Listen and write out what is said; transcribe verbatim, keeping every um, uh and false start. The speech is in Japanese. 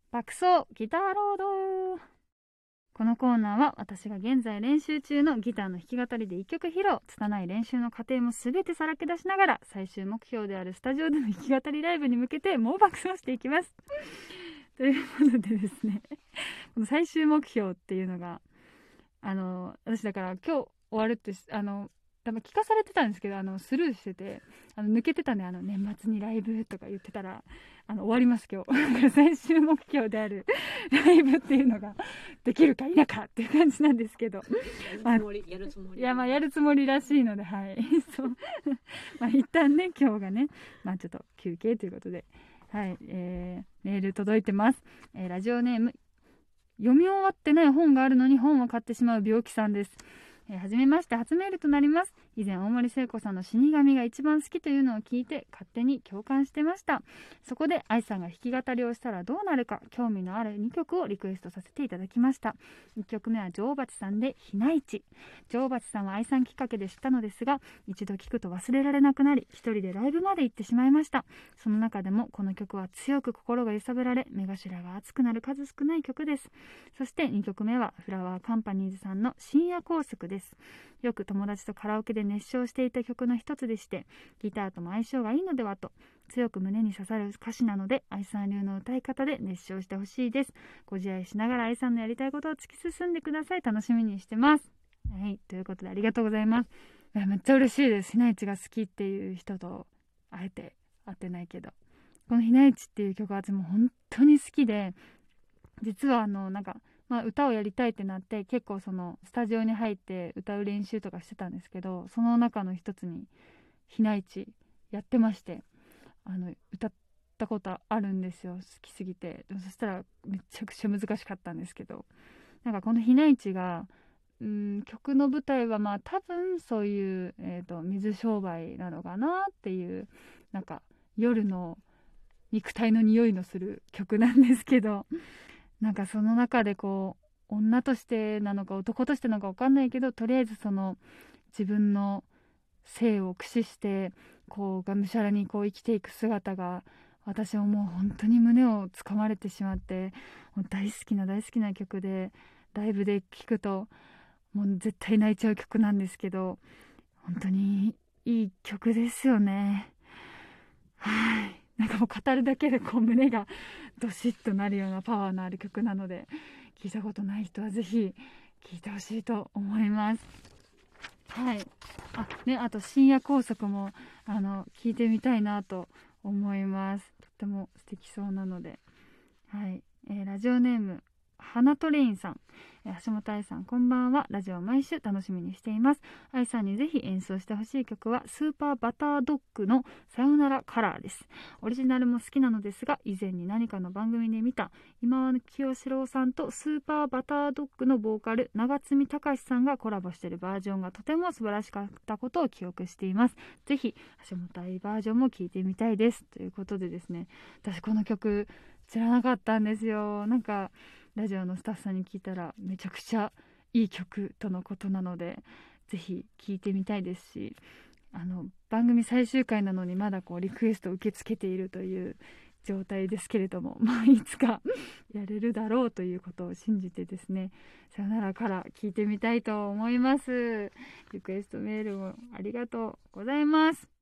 爆走ギターロード。このコーナーは私が現在練習中のギターの弾き語りでいっきょく披露、拙い練習の過程も全てさらけ出しながら最終目標であるスタジオでの弾き語りライブに向けて猛爆走していきますということでですねこの最終目標っていうのがあの私だから今日終わるってあの多分聞かされてたんですけど、あのスルーしてて、あの抜けてたね。あの年末にライブとか言ってたらあの終わります今日最終目標であるライブっていうのができるか否かっていう感じなんですけどやるつもり、やるつもり。 いやまあやるつもりらしいので、はいそうまあ一旦ね今日がねまあちょっと休憩ということで、はい、えー、メール届いてます、えー、ラジオネーム読み終わってない本があるのに本を買ってしまう病気さんです。えー、はじめまして、初メールとなります。以前大森聖子さんの死神が一番好きというのを聞いて勝手に共感してました。そこで愛さんが弾き語りをしたらどうなるか興味のあるにきょくをリクエストさせていただきました。いっきょくめは女王蜂さんでひないち。女王蜂さんは愛さんきっかけで知ったのですが、一度聴くと忘れられなくなり一人でライブまで行ってしまいました。その中でもこの曲は強く心が揺さぶられ目頭が熱くなる数少ない曲です。そしてにきょくめはフラワーカンパニーズさんの深夜高速です。よく友達とカラオケで熱唱していた曲の一つでして、ギターとも相性がいいのではと強く胸に刺さる歌詞なので、愛さん流の歌い方で熱唱してほしいです。ご自愛しながら愛さんのやりたいことを突き進んでください。楽しみにしてます。はい、ということでありがとうございます。いやめっちゃ嬉しいです。ひないちが好きっていう人とあえて会ってないけど、このひないちっていう曲は私も本当に好きで、実はあのなんか、まあ、歌をやりたいってなって結構そのスタジオに入って歌う練習とかしてたんですけど、その中の一つにひないちやってまして、あの歌ったことあるんですよ、好きすぎて。そしたらめちゃくちゃ難しかったんですけど、なんかこのひないちがうん曲の舞台はまあ多分そういう、えーと、水商売なのかなっていう、なんか夜の肉体の匂いのする曲なんですけど、なんかその中でこう女としてなのか男としてなのか分かんないけど、とりあえずその自分の性を駆使してこうがむしゃらにこう生きていく姿が、私はもう本当に胸をつかまれてしまって、もう大好きな大好きな曲で、ライブで聴くともう絶対泣いちゃう曲なんですけど、本当にいい曲ですよね。はい、なんかもう語るだけでこう胸がドシッとなるようなパワーのある曲なので、聞いたことない人はぜひ聞いてほしいと思います。はい、あね、あと深夜高速もあの聞いてみたいなと思います。とっても素敵そうなので、はい、えー、ラジオネーム花トレインさん、えー、橋本愛さんこんばんは。ラジオを毎週楽しみにしています。愛さんにぜひ演奏してほしい曲はスーパーバタードッグのさよならカラーです。オリジナルも好きなのですが、以前に何かの番組で見た今和清志郎さんとスーパーバタードッグのボーカル長積隆さんがコラボしているバージョンがとても素晴らしかったことを記憶しています。ぜひ橋本愛バージョンも聴いてみたいですということでですね、私この曲知らなかったんですよ。なんかラジオのスタッフさんに聞いたらめちゃくちゃいい曲とのことなので、ぜひ聴いてみたいですし、あの番組最終回なのにまだこうリクエストを受け付けているという状態ですけれども、まあ、いつかやれるだろうということを信じてですね、さよならから聴いてみたいと思います。リクエストメールをありがとうございます。